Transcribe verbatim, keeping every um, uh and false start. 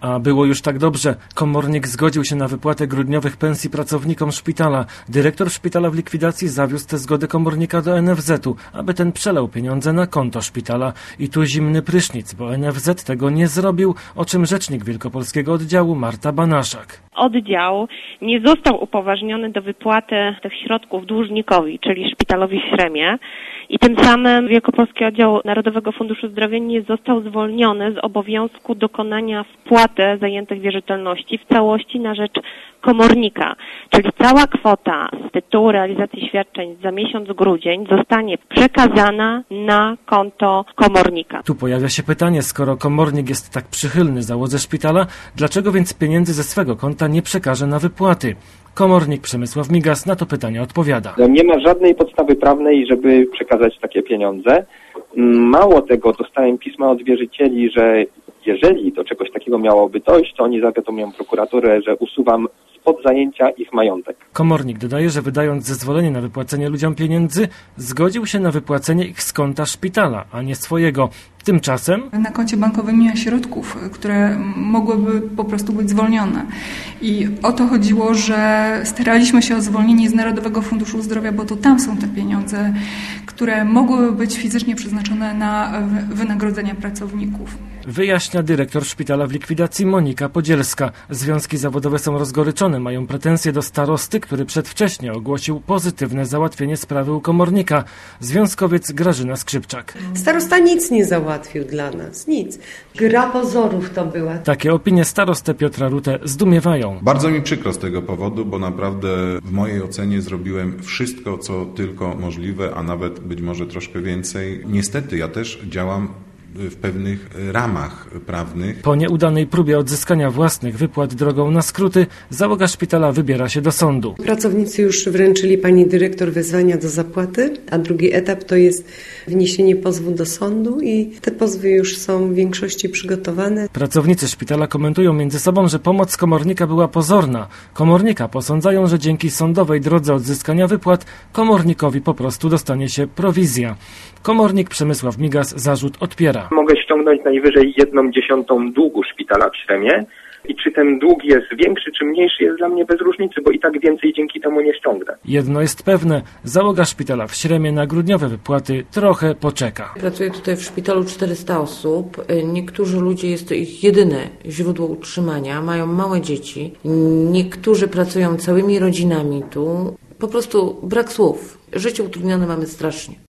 A było już tak dobrze. Komornik zgodził się na wypłatę grudniowych pensji pracownikom szpitala. Dyrektor szpitala w likwidacji zawiózł tę zgodę komornika do en ef zetu, aby ten przelał pieniądze na konto szpitala. I tu zimny prysznic, bo en ef zet tego nie zrobił, o czym rzecznik wielkopolskiego oddziału Marta Banaszak. Oddział nie został upoważniony do wypłaty tych środków dłużnikowi, czyli szpitalowi w Śremie, i tym samym Wielkopolski Oddział Narodowego Funduszu Zdrowia nie został zwolniony z obowiązku dokonania wpłaty zajętych wierzytelności w całości na rzecz komornika. Czyli cała kwota z tytułu realizacji świadczeń za miesiąc grudzień zostanie przekazana na konto komornika. Tu pojawia się pytanie, skoro komornik jest tak przychylny załodze szpitala, dlaczego więc pieniędzy ze swego konta nie przekaże na wypłaty? Komornik Przemysław Migas na to pytanie odpowiada. Nie ma żadnej podstawy prawnej, żeby przekazać takie pieniądze. Mało tego, dostałem pisma od wierzycieli, że jeżeli do czegoś takiego miałoby dojść, to oni zawiadomią prokuraturę, że usuwam spod zajęcia ich majątek. Komornik dodaje, że wydając zezwolenie na wypłacenie ludziom pieniędzy, zgodził się na wypłacenie ich z konta szpitala, a nie swojego. Tymczasem na koncie bankowym nie ma środków, które mogłyby po prostu być zwolnione. I o to chodziło, że staraliśmy się o zwolnienie z Narodowego Funduszu Zdrowia, bo to tam są te pieniądze, które mogłyby być fizycznie przeznaczone na wynagrodzenia pracowników. Wyjaśnia dyrektor szpitala w likwidacji Monika Podzielska. Związki zawodowe są rozgoryczone, mają pretensje do starosty, który przedwcześnie ogłosił pozytywne załatwienie sprawy u komornika. Związkowiec Grażyna Skrzypczak. Starosta nic nie załatwił dla nas, nic. Gra pozorów to była. Takie opinie starostę Piotra Rutę zdumiewają. Bardzo mi przykro z tego powodu, bo naprawdę w mojej ocenie zrobiłem wszystko, co tylko możliwe, a nawet być może troszkę więcej. Niestety ja też działam w pewnych ramach prawnych. Po nieudanej próbie odzyskania własnych wypłat drogą na skróty, załoga szpitala wybiera się do sądu. Pracownicy już wręczyli pani dyrektor wezwania do zapłaty, a drugi etap to jest wniesienie pozwu do sądu i te pozwy już są w większości przygotowane. Pracownicy szpitala komentują między sobą, że pomoc komornika była pozorna. Komornika posądzają, że dzięki sądowej drodze odzyskania wypłat komornikowi po prostu dostanie się prowizja. Komornik Przemysław Migas zarzut odpiera. Mogę ściągnąć najwyżej jedną dziesiątą długu szpitala w Śremie i czy ten dług jest większy czy mniejszy, jest dla mnie bez różnicy, bo i tak więcej dzięki temu nie ściągnę. Jedno jest pewne, załoga szpitala w Śremie na grudniowe wypłaty trochę poczeka. Pracuje tutaj w szpitalu czterysta osób. Niektórzy ludzie, jest to ich jedyne źródło utrzymania, mają małe dzieci. Niektórzy pracują całymi rodzinami tu. Po prostu brak słów. Życie utrudnione mamy strasznie.